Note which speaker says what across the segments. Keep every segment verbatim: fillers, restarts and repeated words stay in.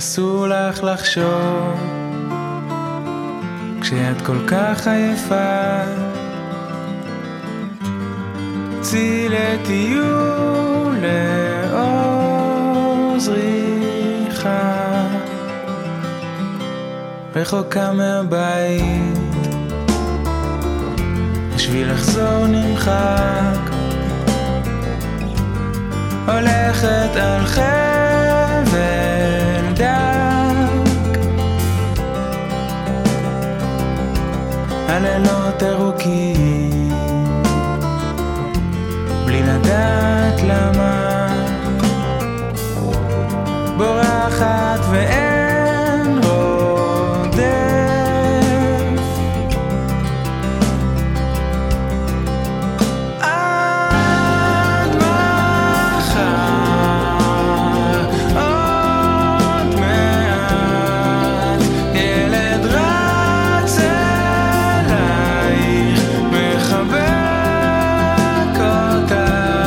Speaker 1: אסור לך לחשוב כשאת כל כך עייפה, צאי לטיול לאור זריחה רחוקה מהבית, השביל לחזור נמחק, הולכת על חבל דק, הלילות ארוכים בלי לדעת למה, בורחת ואין רודף, עד מחר עוד מעט ילד רץ אלייך מחבק אותך,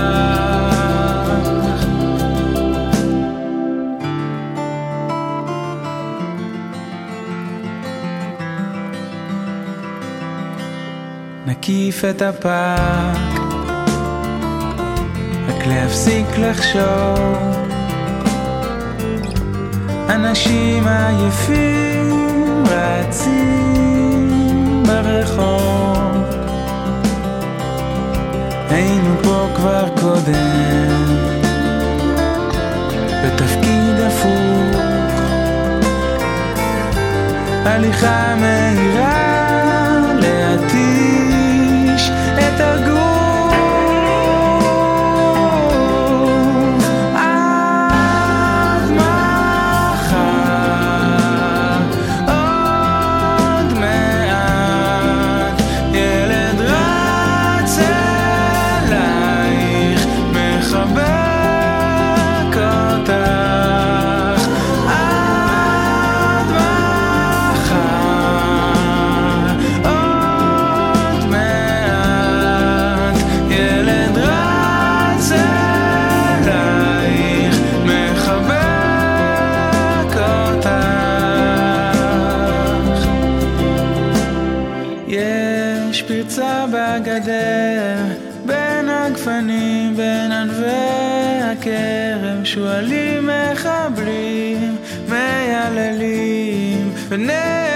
Speaker 1: נקיף את הפארק רק להפסיק לחשוב, אנשים עייפים רצים ברחוב, היינו פה כבר קודם בתפקיד הפוך, הליכה מהירה להתיש את הגוף, עד מחר עוד מעט ילד רץ אלייך מחבק אותך, עד מחר עוד מעט ילד רץ אלייך מחבק אותך, יש פרצה בגדר בין הגפנים, בין ענבי הכרם, שואלים מחבלים מייללים ונ